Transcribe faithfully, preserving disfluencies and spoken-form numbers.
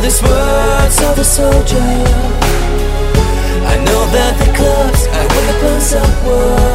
just words of a soldier. I know that the clubs are weapons of war.